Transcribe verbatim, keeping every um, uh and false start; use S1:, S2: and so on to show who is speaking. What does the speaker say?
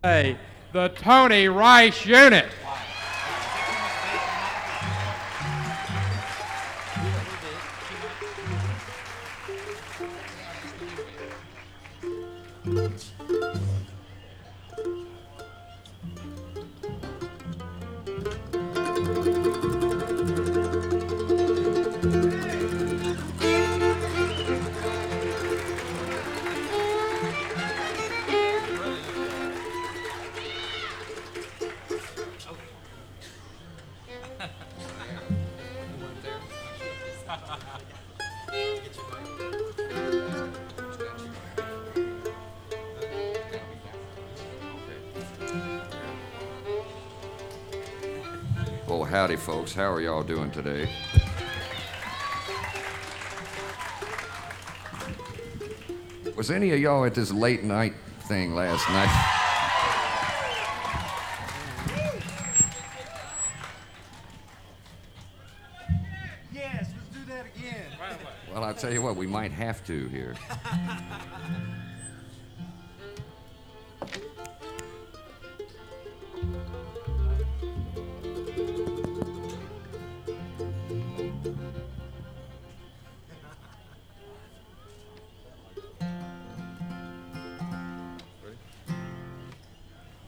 S1: Hey, the Tony Rice Unit.
S2: Well, howdy, folks. How are y'all doing today? Was any of y'all at this late night thing last night?
S3: Yes, let's do that again.
S2: Well, I'll tell you what, we might have to here.